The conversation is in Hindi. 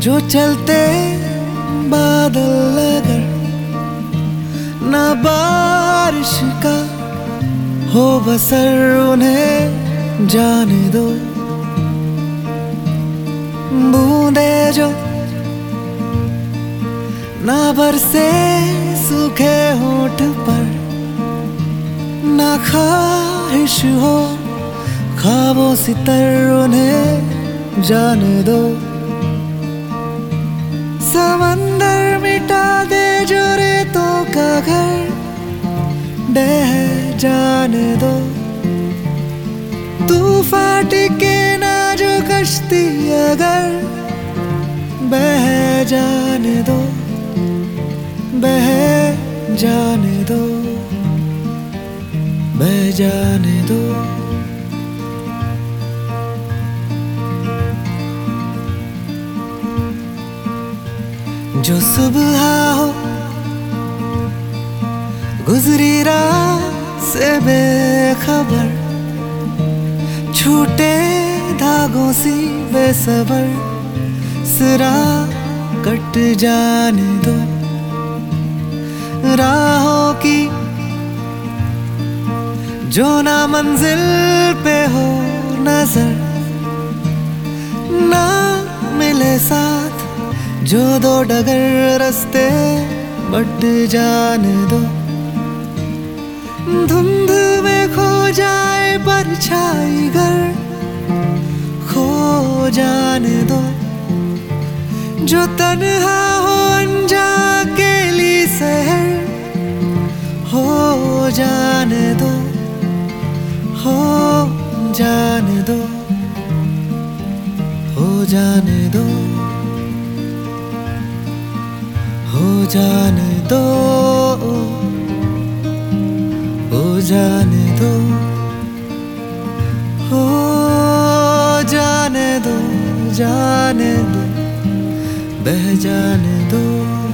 जो चलते बादल अगर ना बारिश का हो बसर, उन्हें जाने दो। बूंदे जो ना बरसे सूखे होंठ पर, ना ख्वाहिश हो ख्वाबों सितर, उन्हें जाने दो। समंदर मिटा दे जो रेतों का घर, बह जाने दो। तूफान टिके ना जो कश्ती अगर, बह जाने दो, बह जाने दो, बह जाने दो। जो सुबह हो गुजरी रात से बेखबर, छूटे धागों सी बेसबर, सिरा कट जाने दो। राहों की जो ना मंजिल पे हो नजर, ना मिले साथ जो दो डगर, रास्ते बट जाने दो। धुंध में खो जाए परछाई घर, खो जाने दो। जो तन्हा हो अनजा अकेली शहर, हो जाने दो, हो जाने दो, हो जाने दो, हो जाने दो, हो जाने दो, हो जाने दो, जाने दो, बह जाने दो।